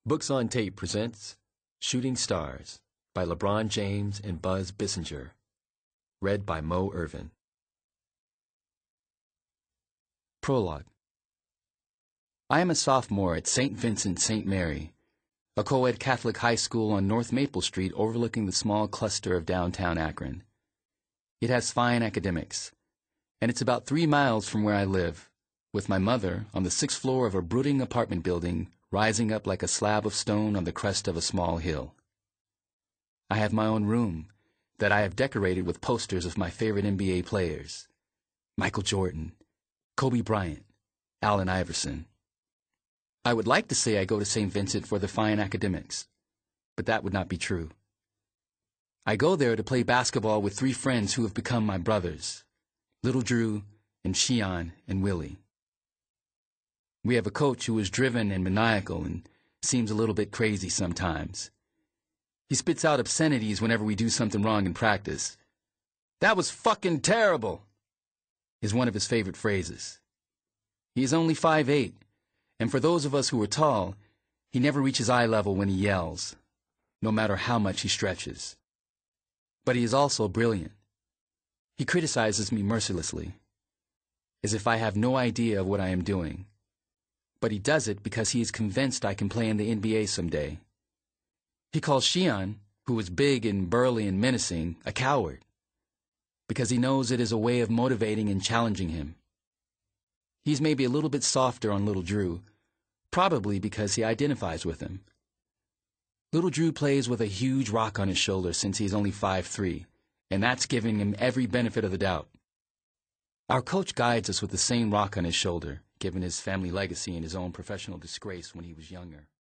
Books on Tape presents Shooting Stars by LeBron James and Buzz Bissinger. Read by Mo Irvin. Prologue. I am a sophomore at St. Vincent St. Mary, a co-ed Catholic high school on North Maple Street overlooking the small cluster of downtown Akron. It has fine academics, and it's about 3 miles from where I live, with my mother on the 6th floor of a brooding apartment building rising up like a slab of stone on the crest of a small hill. I have my own room that I have decorated with posters of my favorite NBA players: Michael Jordan, Kobe Bryant, Allen Iverson. I would like to say I go to St. Vincent for the fine academics, but that would not be true. I go there to play basketball with 3 friends who have become my brothers, Little Drew and Shion and Willie. We have a coach who is driven and maniacal and seems a little bit crazy sometimes. He spits out obscenities whenever we do something wrong in practice. "That was fucking terrible," is one of his favorite phrases. He is only 5'8", and for those of us who are tall, he never reaches eye level when he yells, no matter how much he stretches. But he is also brilliant. He criticizes me mercilessly, as if I have no idea of what I am doing. But he does it because he is convinced I can play in the NBA someday. He calls Shion, who is big and burly and menacing, a coward, because he knows it is a way of motivating and challenging him. He's maybe a little bit softer on Little Drew, probably because he identifies with him. Little Drew plays with a huge rock on his shoulder since he's only 5'3", and that's giving him every benefit of the doubt. Our coach guides us with the same rock on his shoulder, given his family legacy and his own professional disgrace when he was younger.